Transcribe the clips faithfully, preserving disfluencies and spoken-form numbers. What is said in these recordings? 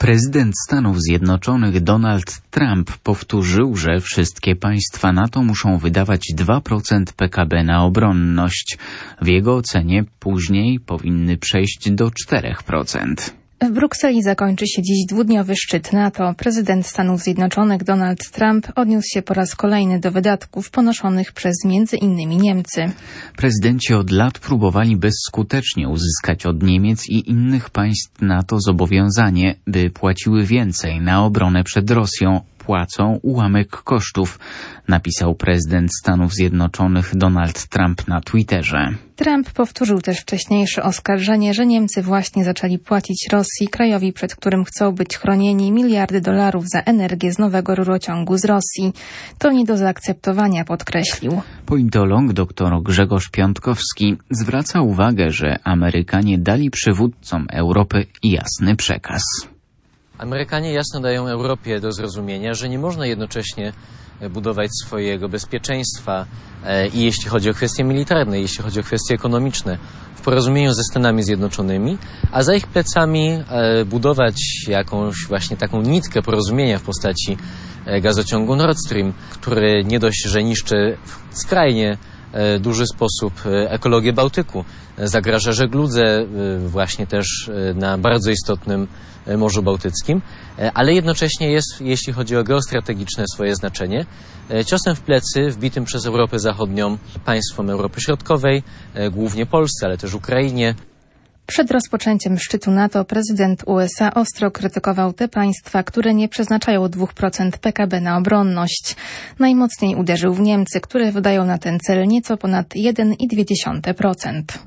Prezydent Stanów Zjednoczonych Donald Trump powtórzył, że wszystkie państwa NATO muszą wydawać dwa procent P K B na obronność. W jego ocenie później powinny przejść do czterech procent. W Brukseli zakończy się dziś dwudniowy szczyt NATO. Prezydent Stanów Zjednoczonych Donald Trump odniósł się po raz kolejny do wydatków ponoszonych przez między innymi Niemcy. Prezydenci od lat próbowali bezskutecznie uzyskać od Niemiec i innych państw NATO zobowiązanie, by płaciły więcej na obronę przed Rosją. Płacą ułamek kosztów, napisał prezydent Stanów Zjednoczonych Donald Trump na Twitterze. Trump powtórzył też wcześniejsze oskarżenie, że Niemcy właśnie zaczęli płacić Rosji, krajowi, przed którym chcą być chronieni, miliardy dolarów za energię z nowego rurociągu z Rosji. To nie do zaakceptowania, podkreślił. Politolog dr Grzegorz Piątkowski zwraca uwagę, że Amerykanie dali przywódcom Europy jasny przekaz. Amerykanie jasno dają Europie do zrozumienia, że nie można jednocześnie budować swojego bezpieczeństwa e, i jeśli chodzi o kwestie militarne, jeśli chodzi o kwestie ekonomiczne, w porozumieniu ze Stanami Zjednoczonymi, a za ich plecami e, budować jakąś właśnie taką nitkę porozumienia w postaci e, gazociągu Nord Stream, który nie dość, że niszczy w skrajnie e, duży sposób e, ekologię Bałtyku, e, zagraża żegludze e, właśnie też e, na bardzo istotnym Morzu Bałtyckim, ale jednocześnie jest, jeśli chodzi o geostrategiczne swoje znaczenie, ciosem w plecy wbitym przez Europę Zachodnią państwom Europy Środkowej, głównie Polsce, ale też Ukrainie. Przed rozpoczęciem szczytu NATO prezydent U S A ostro krytykował te państwa, które nie przeznaczają dwa procent P K B na obronność. Najmocniej uderzył w Niemcy, które wydają na ten cel nieco ponad jeden przecinek dwa procent.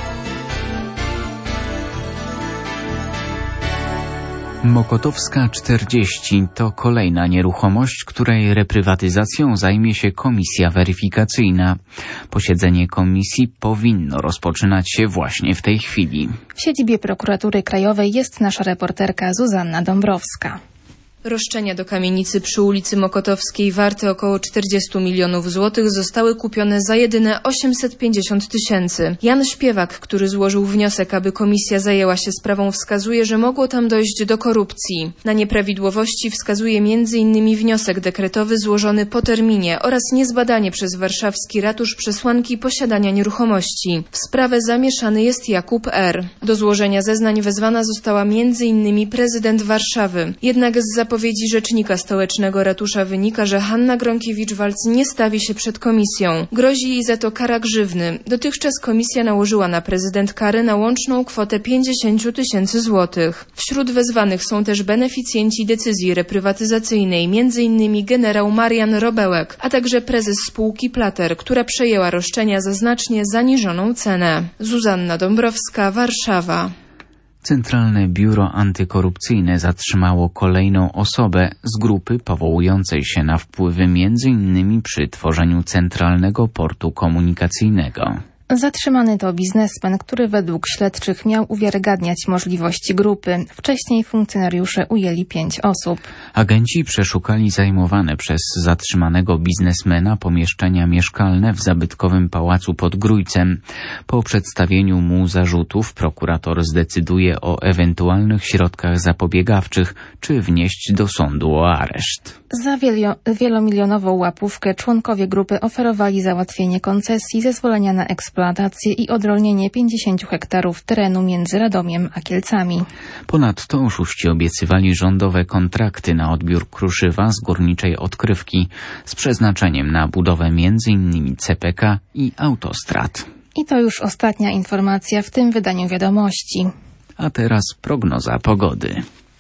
Mokotowska czterdzieści to kolejna nieruchomość, której reprywatyzacją zajmie się komisja weryfikacyjna. Posiedzenie komisji powinno rozpoczynać się właśnie w tej chwili. W siedzibie prokuratury krajowej jest nasza reporterka Zuzanna Dąbrowska. Roszczenia do kamienicy przy ulicy Mokotowskiej warte około czterdzieści milionów złotych zostały kupione za jedyne osiemset pięćdziesiąt tysięcy. Jan Śpiewak, który złożył wniosek, aby komisja zajęła się sprawą, wskazuje, że mogło tam dojść do korupcji. Na nieprawidłowości wskazuje między innymi wniosek dekretowy złożony po terminie oraz niezbadanie przez warszawski ratusz przesłanki posiadania nieruchomości. W sprawę zamieszany jest Jakub R. Do złożenia zeznań wezwana została między innymi prezydent Warszawy. Jednak z zapowiedzi rzecznika stołecznego ratusza wynika, że Hanna Gronkiewicz-Waltz nie stawi się przed komisją. Grozi jej za to kara grzywny. Dotychczas komisja nałożyła na prezydent karę na łączną kwotę pięćdziesiąt tysięcy złotych. Wśród wezwanych są też beneficjenci decyzji reprywatyzacyjnej, między innymi generał Marian Robełek, a także prezes spółki Plater, która przejęła roszczenia za znacznie zaniżoną cenę. Zuzanna Dąbrowska, Warszawa. Centralne Biuro Antykorupcyjne zatrzymało kolejną osobę z grupy powołującej się na wpływy między innymi przy tworzeniu Centralnego Portu Komunikacyjnego. Zatrzymany to biznesmen, który według śledczych miał uwiarygadniać możliwości grupy. Wcześniej funkcjonariusze ujęli pięć osób. Agenci przeszukali zajmowane przez zatrzymanego biznesmena pomieszczenia mieszkalne w zabytkowym pałacu pod Grójcem. Po przedstawieniu mu zarzutów prokurator zdecyduje o ewentualnych środkach zapobiegawczych, czy wnieść do sądu o areszt. Za wielo- wielomilionową łapówkę członkowie grupy oferowali załatwienie koncesji, zezwolenia na eksploatację i odrolnienie pięćdziesięciu hektarów terenu między Radomiem a Kielcami. Ponadto oszuści obiecywali rządowe kontrakty na odbiór kruszywa z górniczej odkrywki z przeznaczeniem na budowę między innymi C P K i autostrad. I to już ostatnia informacja w tym wydaniu wiadomości. A teraz prognoza pogody.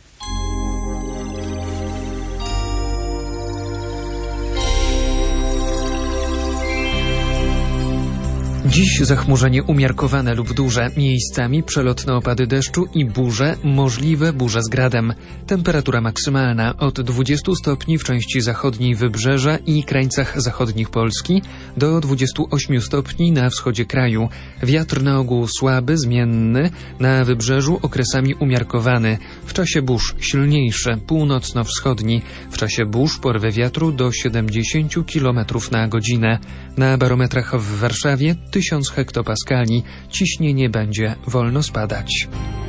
Dziś zachmurzenie umiarkowane lub duże, miejscami przelotne opady deszczu i burze, możliwe burze z gradem. Temperatura maksymalna od dwudziestu stopni w części zachodniej wybrzeża i krańcach zachodnich Polski do dwudziestu ośmiu stopni na wschodzie kraju. Wiatr na ogół słaby, zmienny, na wybrzeżu okresami umiarkowany. W czasie burz silniejszy, północno-wschodni. W czasie burz porwy wiatru do siedemdziesięciu kilometrów na godzinę. Na barometrach w Warszawie tysiąc hektopaskali. Ciśnienie będzie wolno spadać.